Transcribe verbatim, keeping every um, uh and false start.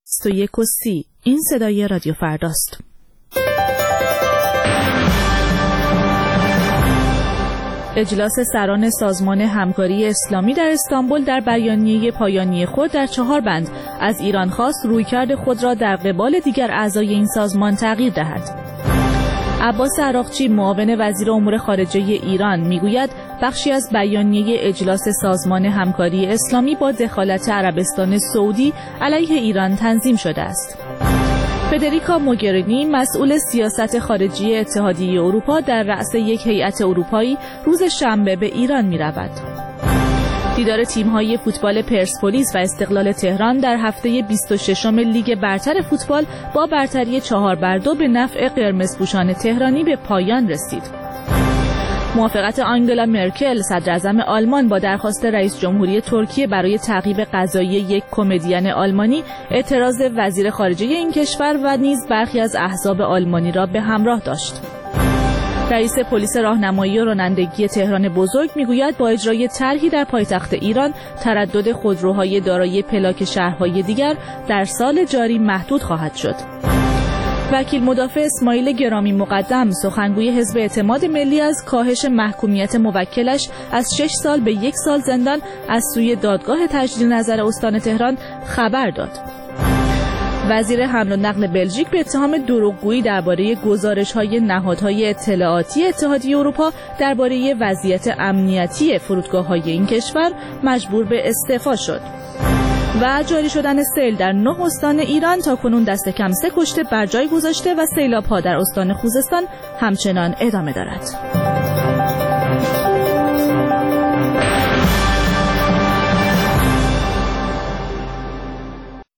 سی و یک و سی. این صدای رادیو فرداست. اجلاس سران سازمان همکاری اسلامی در استانبول در بیانیه پایانی خود در چهار بند از ایران خواست رویکرد خود را در قبال دیگر اعضای این سازمان تغییر دهد. عباس عراقچی معاون وزیر امور خارجه ایران میگوید بخشی از بیانیه اجلاس سازمان همکاری اسلامی با دخالت عربستان سعودی علیه ایران تنظیم شده است. فدریکا موگرینی مسئول سیاست خارجی اتحادیه اروپا در رأس یک هیئت اروپایی روز شنبه به ایران می‌رود. دیدار تیم‌های فوتبال پرسپولیس و استقلال تهران در هفته بیست و ششم لیگ برتر فوتبال با برتری چهار بر دو به نفع قرمزپوشان تهرانی به پایان رسید. موافقت آنگلا مرکل صدراعظم آلمان با درخواست رئیس جمهوری ترکیه برای تعقیب قضایی یک کمدین آلمانی اعتراض وزیر خارجه این کشور و نیز برخی از احزاب آلمانی را به همراه داشت. رئیس پلیس راهنمایی و رانندگی تهران بزرگ میگوید با اجرای طرحی در پایتخت ایران تردد خودروهای دارای پلاک شهرهای دیگر در سال جاری محدود خواهد شد. وکیل مدافع اسماعیل گرامی مقدم سخنگوی حزب اعتماد ملی از کاهش محکومیت موکلش از شش سال به یک سال زندان از سوی دادگاه تجدید نظر استان تهران خبر داد. وزیر حمل و نقل بلژیک به اتهام دروغگویی درباره گزارش‌های نهادهای اطلاعاتی اتحادیه اروپا درباره وضعیت امنیتی فرودگاه‌های این کشور مجبور به استعفا شد. و جاری شدن سیل در نه استان ایران تا کنون دست کم سه کشته بر جای گذاشته و سیلاب‌ها در استان خوزستان همچنان ادامه دارد.